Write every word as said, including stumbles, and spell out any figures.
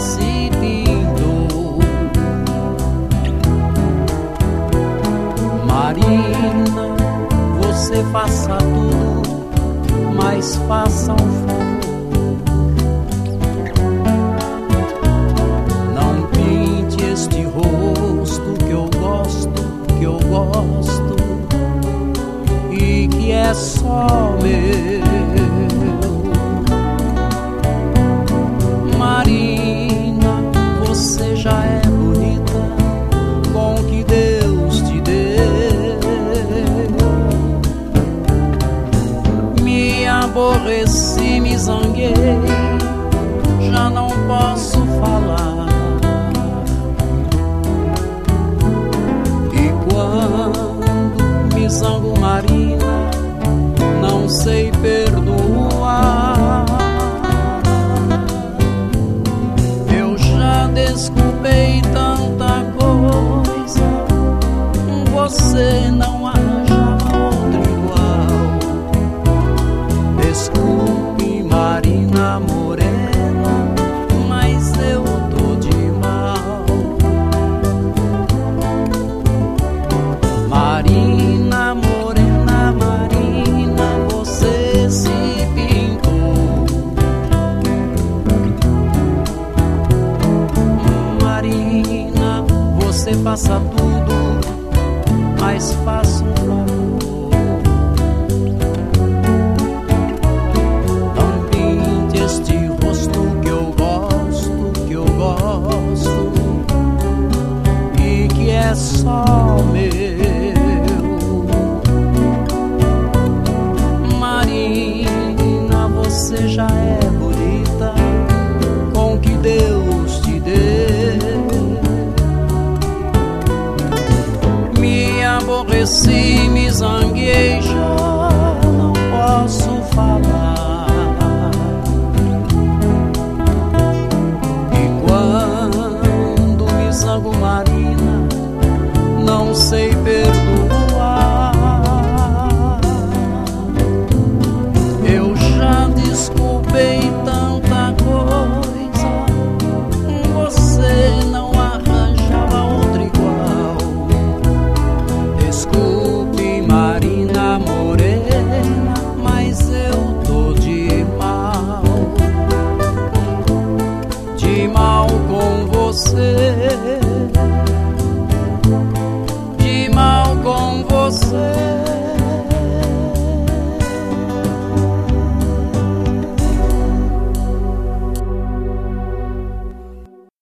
se pintou. Marina, você faça tudo, mas faça um favor. Não pinte este rosto que eu gosto, que eu gosto e que é só meu. Marina, você já é bonita com o que Deus te deu. Me aborreci, me zanguei, já não posso falar. E quando me zango, Marina, não sei perdoar. Eu já desculpei tanta coisa, você não achava outro igual. Desculpe, Marina morena, mas eu tô de mal. Marina morena, Marina, você se pintou. Marina, você faça tudo, mas faça um favor.